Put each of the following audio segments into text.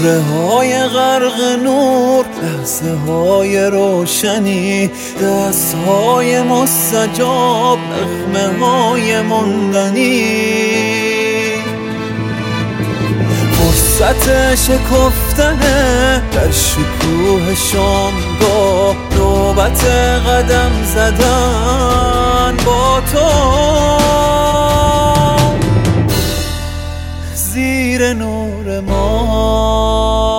سفره های غرق نور، لحظه های روشنی، دست های مستجاب، نغمه های ماندنی، فرصت شکفتنه در شکوه شامگاه، نوبت قدم زدن با تو زیر نور ما.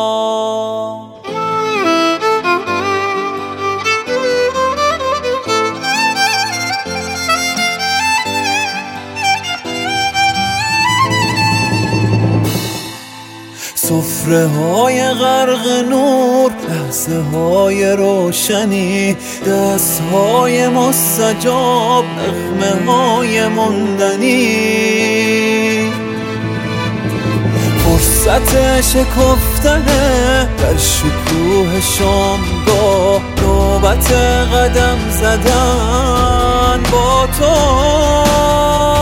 سفره های غرق نور، لحظه های روشنی، دست های مستجاب، نغمه های ماندنی، فرصت شکفتنه در شکوه شامگاه، نوبت قدم زدن با تو